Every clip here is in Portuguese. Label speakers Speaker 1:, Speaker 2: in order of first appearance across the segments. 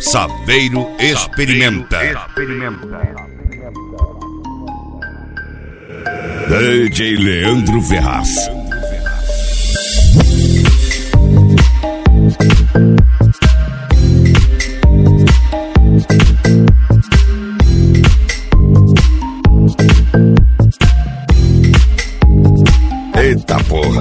Speaker 1: Saveiro experimenta. DJ Leandro Ferraz. Eita porra.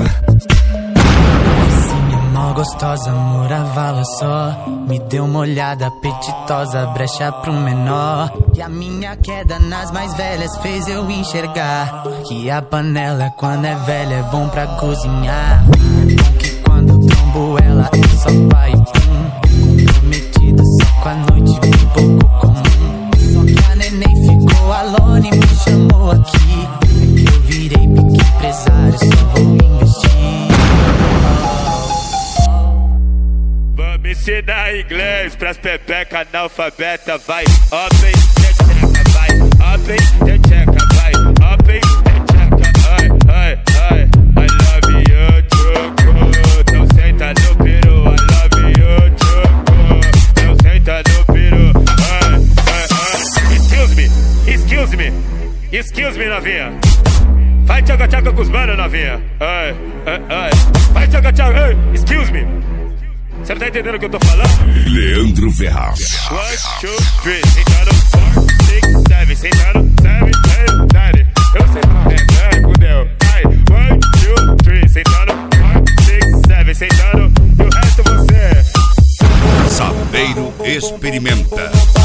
Speaker 2: Gostosa, moravala só. Me deu uma olhada apetitosa, brecha pro menor. E a minha queda nas mais velhas fez eu enxergar que a panela quando é velha é bom pra cozinhar. É bom que quando eu trombo ela é só pai e pum. Comprometida só com a noite bem pouco comum. Só que a neném ficou alone e me chamou aqui. É que eu virei pique empresário, só vou investir.
Speaker 3: Me ensina inglês pras pepeca analfabeta, vai. Open, techeca, vai. Open, techeca, vai. Open, techeca, ai, ai, ai. I love you, choco. Então senta no peru, I love you, choco. Então senta no peru, ai, ai, ai. Excuse me, novinha. Vai tchaca-tchaca com os manos, novinha. Ai, ai, ai. Vai tchaca-tchaca, ei, excuse me. Você não tá entendendo o que eu tô falando?
Speaker 1: Leandro Ferraz.
Speaker 3: 1, 2, 3, sentando 4, 6, 7, sentando 7, 8, 9. Eu sei que fudeu. Ai, 1, 2, 3, sentando 4, 6, 7, sentando. E o resto você.
Speaker 1: Saveiro experimenta.